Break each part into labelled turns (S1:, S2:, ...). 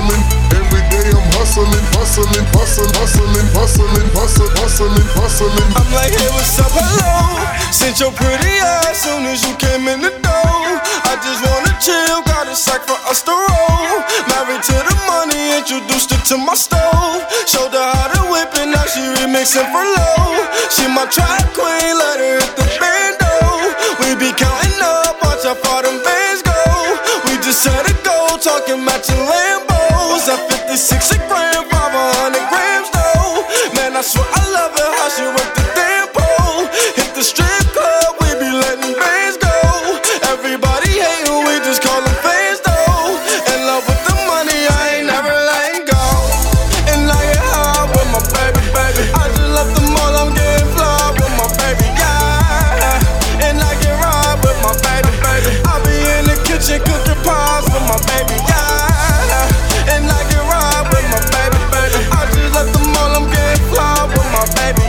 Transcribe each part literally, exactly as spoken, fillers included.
S1: hustling. Every day I'm hustling, hustling, hustling, hustling, hustling, hustling, hustling, hustling.
S2: I'm like, hey, what's up, hello? Sent your pretty ass soon as you came in the door. I just wanna chill, got a sack for us to roll. Married to the money, introduced her to my stove. Showed her how to whip it, now she remixing for low. She my track queen, let her hit the bando. We be counting up, watch how far them bands go. We just set a goal, talking matching Lambos. At fifty-six a gram, five hundred grams though. Man, I swear I love it, how she work the damn pole. Hit the strip club, we be letting bands go. Everybody hating, we just call them fans though. In love with the money, I ain't never letting go. And I get high with my baby, baby. I just left the mall, I'm getting fly with my baby, yeah. And I get ride with my baby, baby. I be in the kitchen cooking pies with my baby, yeah. And I get ride with my baby, baby. I just left the mall, I'm getting fly with my baby,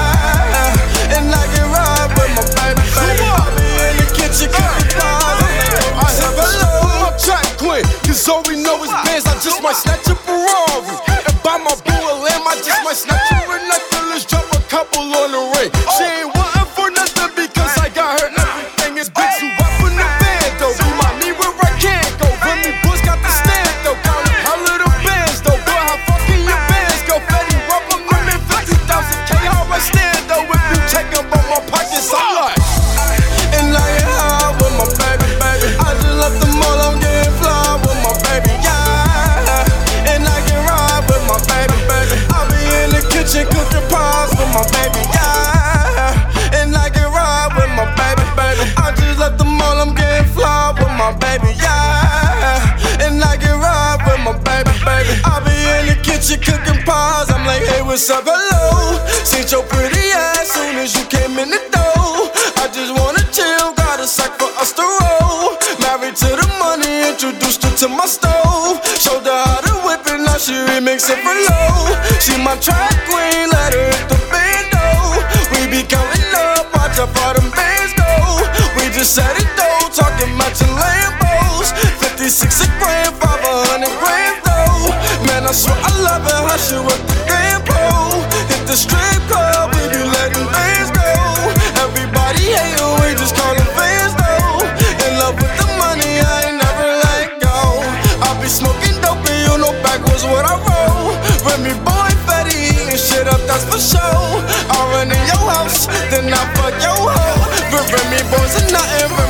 S2: yeah. And I get ride with my baby, baby. I be in the kitchen cooking pies. I have hello, my track queen. Cause all we know is bands, I just might snatch a Ferrari. And buy my boo a lamb, I just might snatch her a necklace, drop a couple on the ring. She ain't wantin' for nothing because I got her everything. It's big, so up in the band though. Remind me where I can't go. Remy Bush got the stand though. Counting how little bands though. Boy, how fucking your bands go. Fetty Wap, I'm running fifty thousand K. How I stand though. If you check up on my pockets, I'm like. And I get high with my baby, baby. I just left the mall, I'm getting fly with my baby, yeah. And I get ride with my baby, baby. I be in the kitchen cooking pies with my baby, yeah. And I get ride with my baby, baby. I just left the mall, I'm getting fly with my baby, yeah. And I get ride with my baby, baby. I be in the kitchen cooking pies. I'm like, hey, what's up, hello? Seen your pretty ass soon as you came in the door. I just wanna chill, got a sack for us to roll. Married to the money, introduced her to my stove. Showed her how to whip it, now she remixing for low. She my track queen, let her hit the bando. We be counting up, watch how far them bands go. We just set it though, talking matching Lambos. fifty-six a gram, five hundred grams though. Man, I swear I love it, how she work the damn pole. Hit the strip club, we be letting bands go. Everybody hating, we just call them fans though. In love with the money, I ain't never let go. I be smoking dope and you know backwards what I roll. Remy boy, Fetty, eating shit up, that's for sure. I run in your house, then I fuck your hoe. But Remy boys are nothing.